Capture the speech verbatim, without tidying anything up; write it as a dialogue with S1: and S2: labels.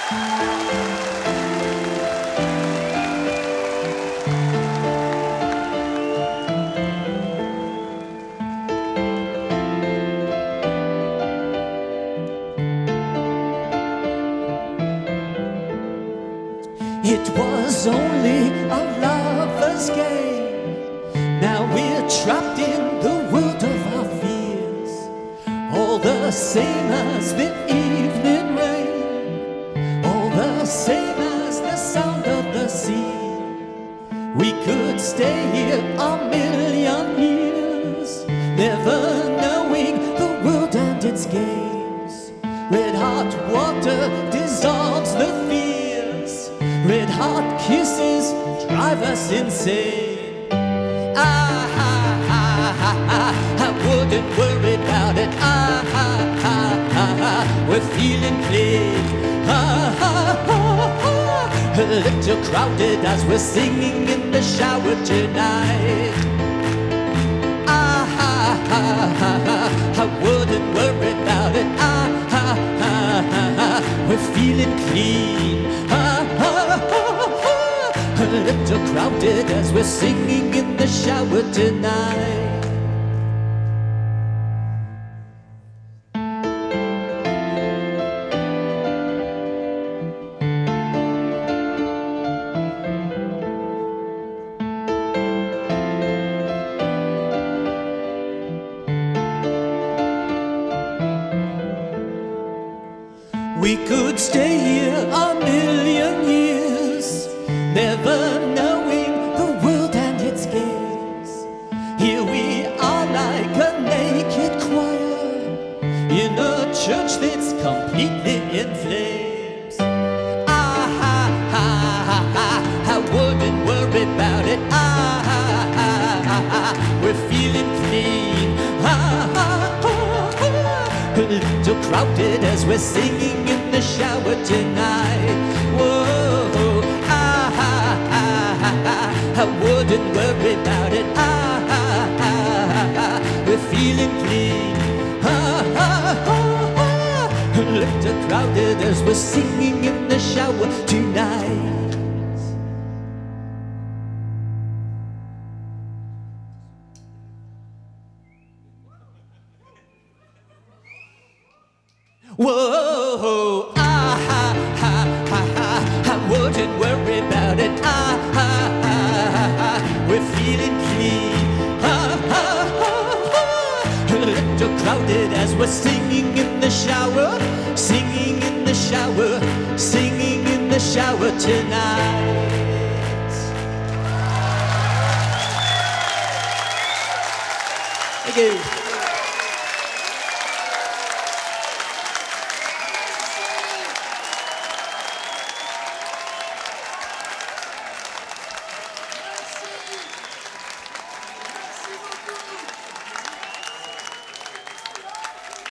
S1: It was only a lover's game. Now we're trapped in the world of our fears, all the same as the evening rain, all the same as the sound of the sea. We could stay here a million years, never knowing the world and its games. Red hot water dissolves the fears, red hot kisses drive us insane. Ah, ah, ah, ah, ah, I wouldn't worry about it. Ah, ah, ah, ah, ah, we're feeling clean. Ah, ah, ah, ah, a little crowded as we're singing in the shower tonight. Ah, ah, ah, ah, ah, I wouldn't worry about it. Ah, ah, ah, ah, ah, we're feeling clean. Ah, ah, ah, ah, a little crowded as we're singing in the shower tonight. We could stay here a million years, never knowing the world and its games. Here we are like a naked choir in a church that's completely in flames. Ah, ah, ah, ah, ah, I wouldn't worry about it. Ah, ah, ah, ah, ah, we're feeling clean. Ah, ah, ah, ah, a little crowded as we're singing in the shower tonight. Whoa, ah, ah, ah, ah, ah, I wouldn't worry about it. Ah, ah, ah, ah, we're feeling clean. Ah, ah, ah, ah, a little crowded as we're singing in the shower tonight. Whoa, ah, ah, ah, ah, ah, I wouldn't worry about it. Ah, ah, ah, ah, we're feeling clean. Ah, ah, ah, ah, a little crowded as we're singing in the shower, singing in the shower, singing in the shower tonight. Thank you.